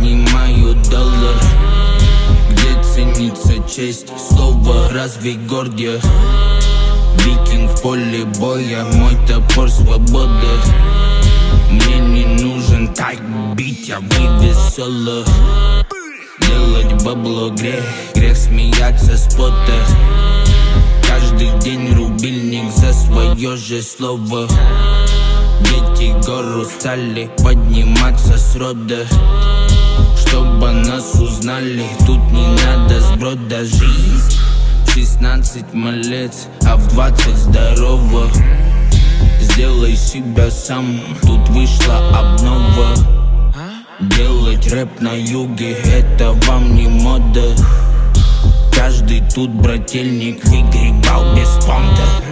поднимаю доллар. Где ценится честь, слово разве горд я? Викинг в поле боя, мой топор свобода. Мне не нужен тайп-бит, я вывез соло. Делать бабло грех, грех смеяться с пота. Каждый день рубильник за свое же слово. Дети гору стали подниматься с рода. Чтобы нас узнали, тут не надо сброда. Жизнь в 16 малец, а в 20 здорово. Сделай себя сам, тут вышла обнова. Делать рэп на юге, это вам не мода. Каждый тут брательник выгребал без понта.